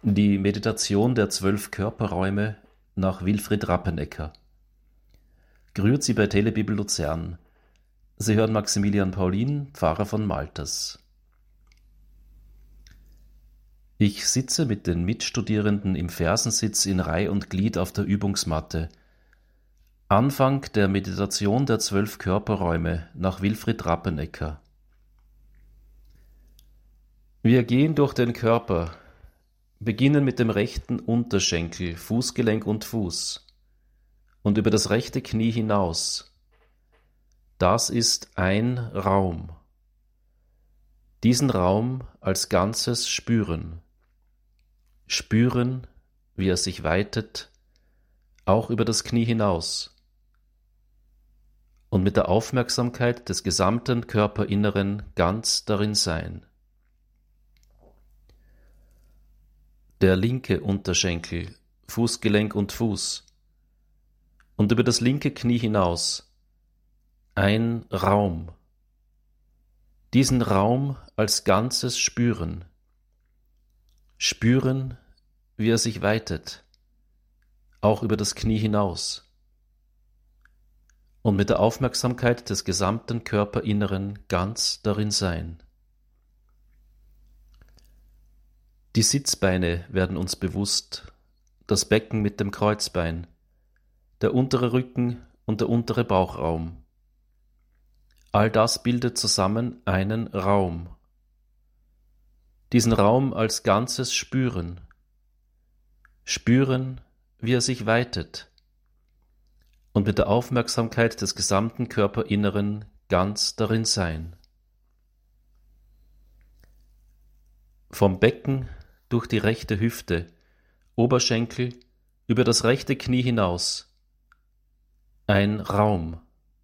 Die Meditation der 12 Körperräume nach Wilfried Rappenecker. Grüezi bei Telebibel Luzern. Sie hören Maximilian Paulin, Pfarrer von Malters. Ich sitze mit den Mitstudierenden im Fersensitz in Reih und Glied auf der Übungsmatte. Anfang der Meditation der 12 Körperräume nach Wilfried Rappenecker. Wir gehen durch den Körper, beginnen mit dem rechten Unterschenkel, Fußgelenk und Fuß und über das rechte Knie hinaus. Das ist ein Raum. Diesen Raum als Ganzes spüren. Spüren, wie er sich weitet, auch über das Knie hinaus. Und mit der Aufmerksamkeit des gesamten Körperinneren ganz darin sein. Der linke Unterschenkel, Fußgelenk und Fuß und über das linke Knie hinaus. Ein Raum. Diesen Raum als Ganzes spüren. Spüren, wie er sich weitet, auch über das Knie hinaus. Und mit der Aufmerksamkeit des gesamten Körperinneren ganz darin sein. Die Sitzbeine werden uns bewusst, das Becken mit dem Kreuzbein, der untere Rücken und der untere Bauchraum. All das bildet zusammen einen Raum. Diesen Raum als Ganzes spüren. Spüren, wie er sich weitet. Und mit der Aufmerksamkeit des gesamten Körperinneren ganz darin sein. Vom Becken durch die rechte Hüfte, Oberschenkel, über das rechte Knie hinaus. Ein Raum.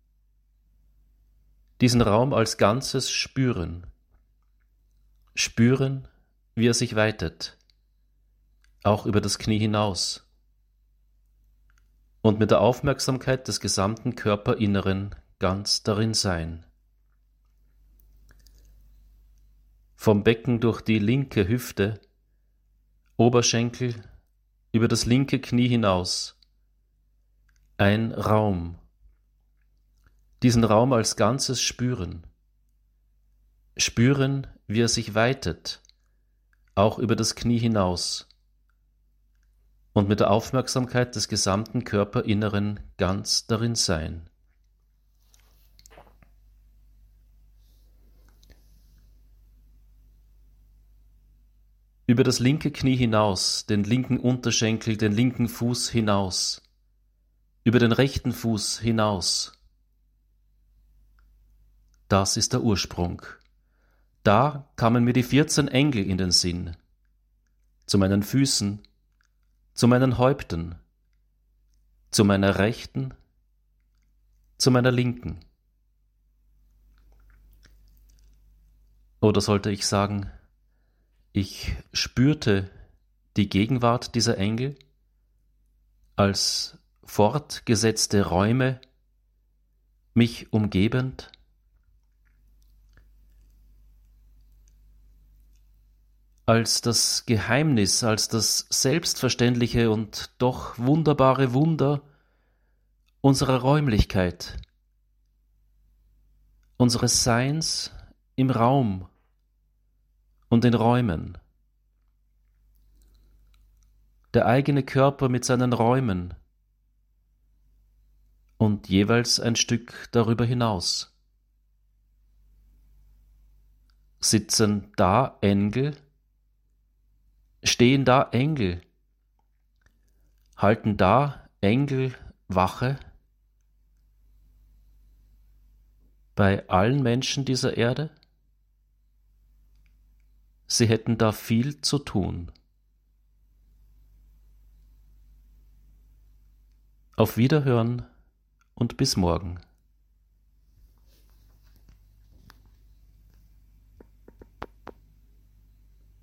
Diesen Raum als Ganzes spüren. Spüren, wie er sich weitet, auch über das Knie hinaus. Und mit der Aufmerksamkeit des gesamten Körperinneren ganz darin sein. Vom Becken durch die linke Hüfte, Oberschenkel, über das linke Knie hinaus. Ein Raum. Diesen Raum als Ganzes spüren. Spüren, wie er sich weitet, auch über das Knie hinaus. Und mit der Aufmerksamkeit des gesamten Körperinneren ganz darin sein. Über das linke Knie hinaus, den linken Unterschenkel, den linken Fuß hinaus, über den rechten Fuß hinaus. Das ist der Ursprung. Da kamen mir die 14 Engel in den Sinn, zu meinen Füßen, zu meinen Häupten, zu meiner Rechten, zu meiner Linken. Oder sollte ich sagen, ich spürte die Gegenwart dieser Engel als fortgesetzte Räume, mich umgebend, als das Geheimnis, als das selbstverständliche und doch wunderbare Wunder unserer Räumlichkeit, unseres Seins im Raum und in Räumen. Der eigene Körper mit seinen Räumen und jeweils ein Stück darüber hinaus. Sitzen da Engel? Stehen da Engel? Halten da Engel Wache? Bei allen Menschen dieser Erde? Sie hätten da viel zu tun. Auf Wiederhören und bis morgen.